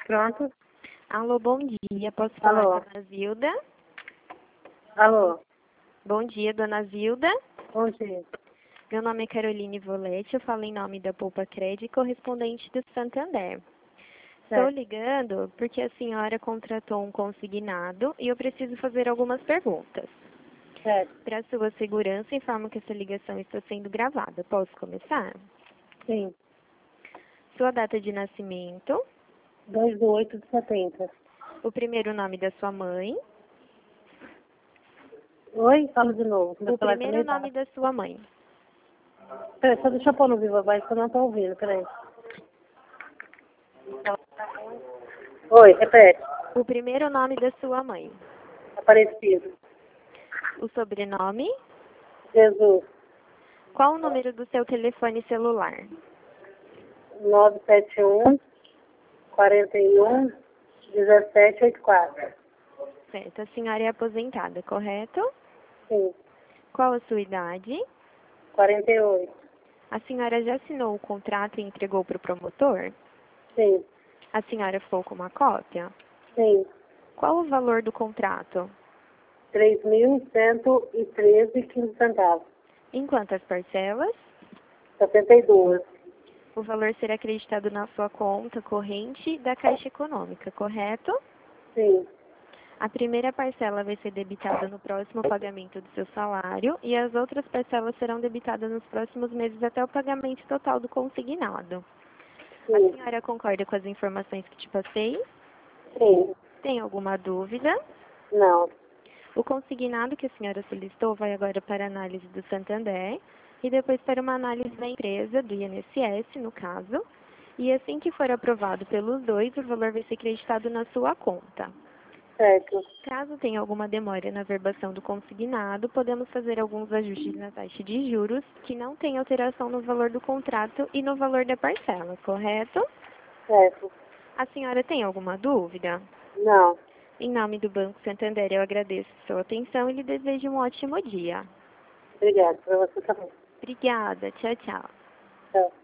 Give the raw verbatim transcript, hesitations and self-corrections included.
Pronto. Alô, bom dia. Posso falar Alô. com a dona Zilda? Alô. Bom dia, dona Zilda. Bom dia. Meu nome é Caroline Volete, eu falo em nome da Poupa Crédito, correspondente do Santander. Estou Certo. ligando porque a senhora contratou um consignado e eu preciso fazer algumas perguntas. Certo. Para sua segurança, informo que essa ligação está sendo gravada. Posso começar? Sim. Sua data de nascimento, dois de oito de setenta. o primeiro nome da sua mãe, Oi? Fala de novo. Meu o celular primeiro também tá. nome da sua mãe. Peraí, só deixa eu pôr no vivo abaixo que eu não tô ouvindo. Peraí. Oi, repete. O primeiro nome da sua mãe. Aparecido. O sobrenome. Jesus. Qual o número do seu telefone celular? nove sete um, quarenta e um, dezessete oitenta e quatro. Certo, a senhora é aposentada, correto? Sim. Qual a sua idade? quarenta e oito. A senhora já assinou o contrato e entregou para o promotor? Sim. A senhora ficou com uma cópia? Sim. Qual o valor do contrato? três mil cento e treze e quinze centavos. Em quantas parcelas? setenta e dois. O valor será acreditado na sua conta corrente da Caixa Econômica, correto? Sim. A primeira parcela vai ser debitada no próximo pagamento do seu salário e as outras parcelas serão debitadas nos próximos meses até o pagamento total do consignado. A Sim. senhora concorda com as informações que te passei? Sim. Tem alguma dúvida? Não. O consignado que a senhora solicitou vai agora para análise do Santander e depois para uma análise da empresa, do I N S S, no caso. E assim que for aprovado pelos dois, o valor vai ser creditado na sua conta. Certo. Caso tenha alguma demora na verbação do consignado, podemos fazer alguns ajustes na taxa de juros que não tem alteração no valor do contrato e no valor da parcela, correto? Certo. A senhora tem alguma dúvida? Não. Em nome do Banco Santander, eu agradeço sua atenção e lhe desejo um ótimo dia. Obrigada. Para você também. Obrigada. Tchau, tchau. Tchau.